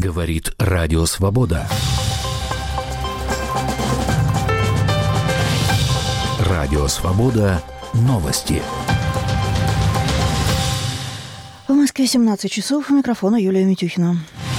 Говорит Радио Свобода. Радио Свобода. Новости. В Москве 17 часов. У микрофона Юлия Митюхина.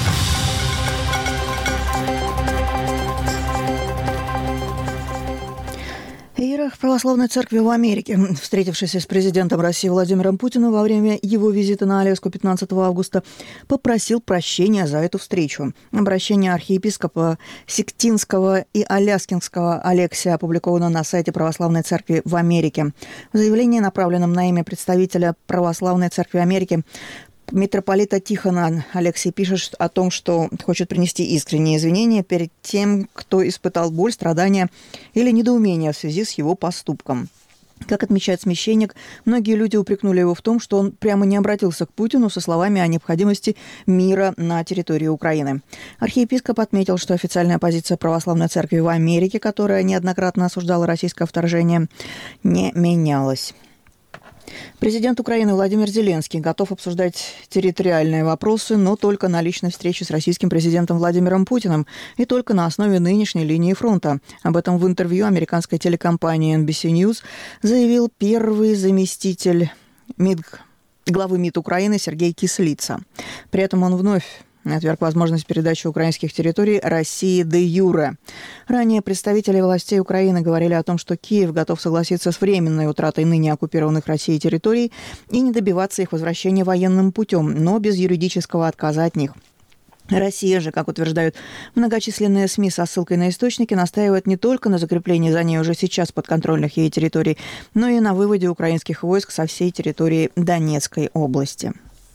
Иерарх Православной Церкви в Америке, встретившийся с президентом России Владимиром Путиным во время его визита на Аляску 15 августа, попросил прощения за эту встречу. Обращение архиепископа Сиктинского и Аляскинского Алексия опубликовано на сайте Православной Церкви в Америке. В заявлении, направленном на имя представителя Православной Церкви Америки, митрополита Тихона, Алексий пишет о том, что хочет принести искренние извинения перед тем, кто испытал боль, страдания или недоумение в связи с его поступком. Как отмечает священник, многие люди упрекнули его в том, что он прямо не обратился к Путину со словами о необходимости мира на территории Украины. Архиепископ отметил, что официальная позиция Православной Церкви в Америке, которая неоднократно осуждала российское вторжение, не менялась. Президент Украины Владимир Зеленский готов обсуждать территориальные вопросы, но только на личной встрече с российским президентом Владимиром Путиным и только на основе нынешней линии фронта. Об этом в интервью американской телекомпании NBC News заявил первый заместитель главы МИД Украины Сергей Кислица. При этом он вновь отверг возможность передачи украинских территорий России де юре. Ранее представители властей Украины говорили о том, что Киев готов согласиться с временной утратой ныне оккупированных Россией территорий и не добиваться их возвращения военным путем, но без юридического отказа от них. Россия же, как утверждают многочисленные СМИ со ссылкой на источники, настаивает не только на закреплении за ней уже сейчас подконтрольных ей территорий, но и на выводе украинских войск со всей территории Донецкой области.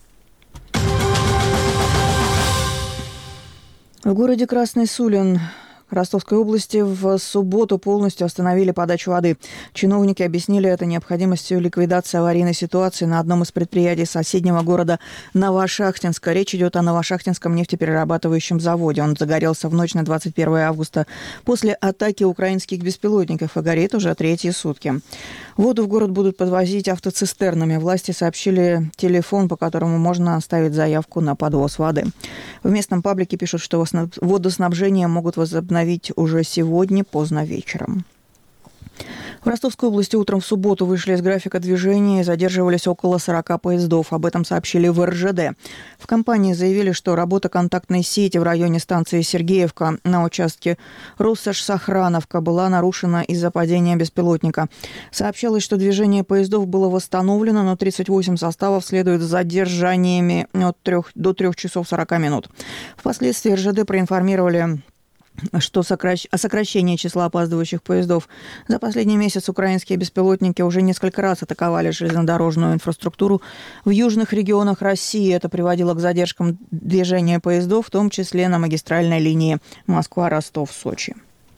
В городе Красный Сулин Ростовской области в субботу полностью остановили подачу воды. Чиновники объяснили это необходимостью ликвидации аварийной ситуации на одном из предприятий соседнего города Новошахтинска. Речь идет о Новошахтинском нефтеперерабатывающем заводе. Он загорелся в ночь на 21 августа после атаки украинских беспилотников и горит уже третьи сутки. Воду в город будут подвозить автоцистернами. Власти сообщили телефон, по которому можно оставить заявку на подвоз воды. В местном паблике пишут, что водоснабжение могут возобновить уже сегодня поздно вечером. В Ростовской области утром в субботу вышли из графика движения и задерживались около 40 поездов. Об этом сообщили в РЖД. В компании заявили, что работа контактной сети в районе станции Сергеевка на участке Руссаш-Сохрановка была нарушена из-за падения беспилотника. Сообщалось, что движение поездов было восстановлено, но 38 составов следуют с задержаниями от 3 до 3 часов 40 минут. Впоследствии РЖД проинформировали о сокращении числа опаздывающих поездов. За последний месяц украинские беспилотники уже несколько раз атаковали железнодорожную инфраструктуру в южных регионах России. Это приводило к задержкам движения поездов, в том числе на магистральной линии Москва-Ростов-Сочи.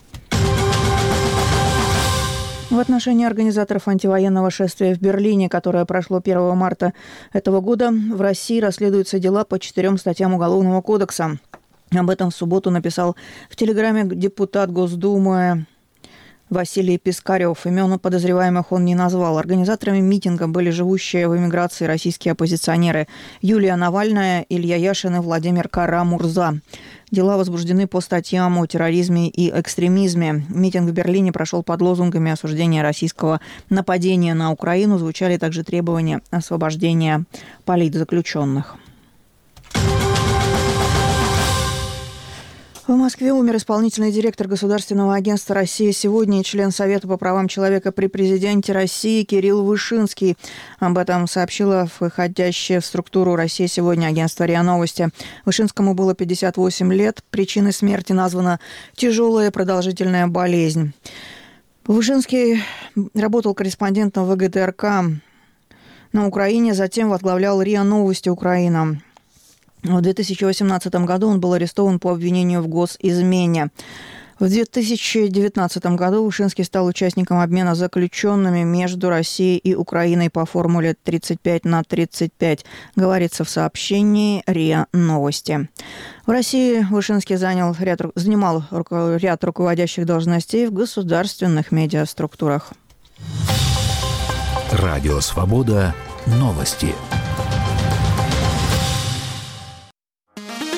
В отношении организаторов антивоенного шествия в Берлине, которое прошло 1 марта этого года, в России расследуются дела по 4 статьям Уголовного кодекса. Об этом в субботу написал в Телеграме депутат Госдумы Василий Пискарев. Имен подозреваемых он не назвал. Организаторами митинга были живущие в эмиграции российские оппозиционеры Юлия Навальная, Илья Яшин и Владимир Кара-Мурза. Дела возбуждены по статьям о терроризме и экстремизме. Митинг в Берлине прошел под лозунгами осуждения российского нападения на Украину. Звучали также требования освобождения политзаключенных. В Москве умер исполнительный директор Государственного агентства «Россия сегодня» и член Совета по правам человека при президенте России Кирилл Вышинский. Об этом сообщила входящее в структуру «Россия сегодня» агентство РИА Новости. Вышинскому было 58 лет. Причиной смерти названа тяжелая продолжительная болезнь. Вышинский работал корреспондентом ВГТРК на Украине, затем возглавлял РИА Новости Украина. В 2018 году он был арестован по обвинению в госизмене. В 2019 году Вышинский стал участником обмена заключенными между Россией и Украиной по формуле 35/35, говорится в сообщении РИА Новости. В России Вышинский занимал ряд руководящих должностей в государственных медиаструктурах. Радио Свобода. Новости.